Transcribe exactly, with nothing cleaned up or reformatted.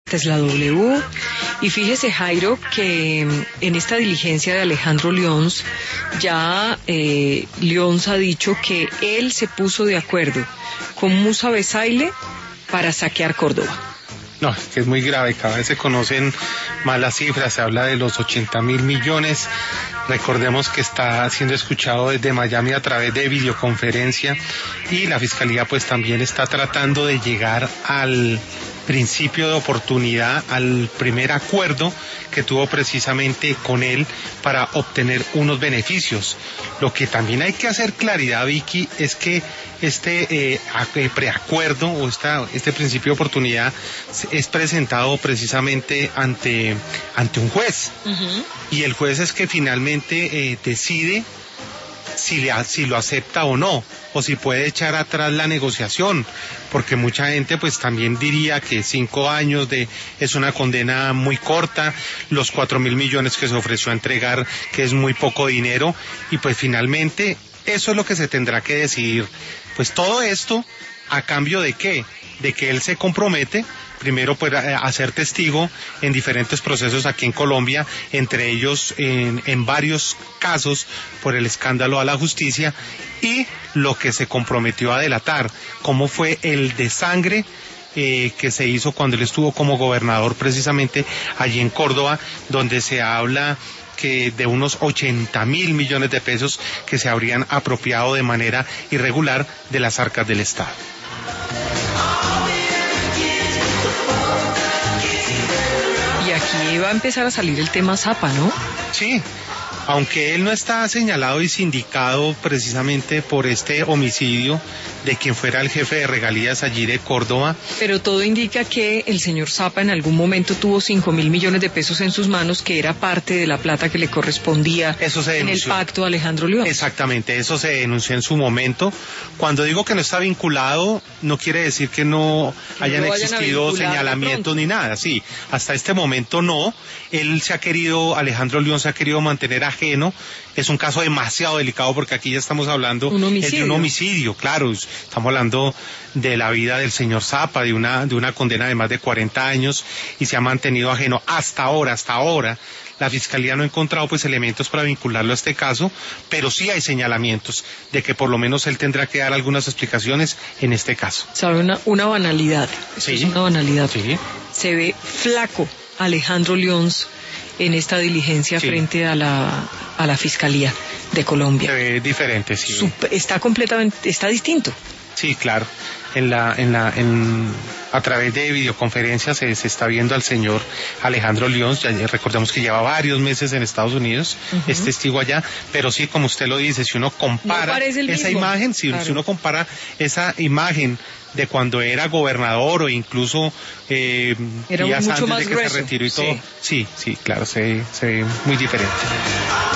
Esta es la W. Y fíjese, Jairo, que en esta diligencia de Alejandro Lyons, ya eh, Lyons ha dicho que él se puso de acuerdo con Musa Besaile para saquear Córdoba. No, es que es muy grave, cada vez se conocen más las cifras, se habla de los ochenta mil millones, recordemos que está siendo escuchado desde Miami a través de videoconferencia y la Fiscalía pues también está tratando de llegar al principio de oportunidad, al primer acuerdo que tuvo precisamente con él para obtener unos beneficios. Lo que también hay que hacer claridad, Vicky, es que este eh, preacuerdo o esta, este principio de oportunidad es presentado precisamente ante, ante un juez. Uh-huh. Y el juez es que finalmente eh, decide si, le, si lo acepta o no, o si puede echar atrás la negociación, porque mucha gente pues también diría que cinco años de es una condena muy corta, los cuatro mil millones que se ofreció a entregar, que es muy poco dinero, y pues finalmente eso es lo que se tendrá que decidir. Pues todo esto, ¿a cambio de qué? De que él se compromete primero pues a ser testigo en diferentes procesos aquí en Colombia, entre ellos en, en varios casos por el escándalo a la justicia, y lo que se comprometió a delatar, cómo fue el desangre eh, que se hizo cuando él estuvo como gobernador precisamente allí en Córdoba, donde se habla que de unos ochenta mil millones de pesos que se habrían apropiado de manera irregular de las arcas del Estado. Y aquí va a empezar a salir el tema Zapa, ¿no? Sí, aunque él no está señalado y sindicado precisamente por este homicidio de quien fuera el jefe de regalías allí de Córdoba. Pero todo indica que el señor Zapa en algún momento tuvo cinco mil millones de pesos en sus manos, que era parte de la plata que le correspondía eso se en el pacto a Alejandro Lyons. Exactamente, eso se denunció en su momento. Cuando digo que no está vinculado, no quiere decir que no hayan no existido señalamientos ni nada. Sí, hasta este momento no. Él se ha querido, Alejandro Lyons se ha querido mantener ajeno. Es un caso demasiado delicado porque aquí ya estamos hablando un de un homicidio, claro. Estamos hablando de la vida del señor Zapa, de una, de una condena de más de cuarenta años, y se ha mantenido ajeno hasta ahora, hasta ahora. La Fiscalía no ha encontrado pues elementos para vincularlo a este caso, pero sí hay señalamientos de que por lo menos él tendrá que dar algunas explicaciones en este caso. ¿Sabe una, una banalidad? Sí. Es una banalidad. Sí. Se ve flaco Alejandro Lyons en esta diligencia sí. frente a la, a la Fiscalía de Colombia. Se ve diferente, sí. Super, está completamente, está distinto. Sí, claro. En la, en la, en, a través de videoconferencias se, se está viendo al señor Alejandro Lyons. Ya recordemos que lleva varios meses en Estados Unidos, uh-huh. es testigo allá, pero sí, como usted lo dice, si uno compara no esa mismo. imagen, si, claro. si uno compara esa imagen de cuando era gobernador o incluso eh, era días mucho antes más de que grueso. se retiró y todo, sí, sí, sí, claro, se, se ve muy diferente.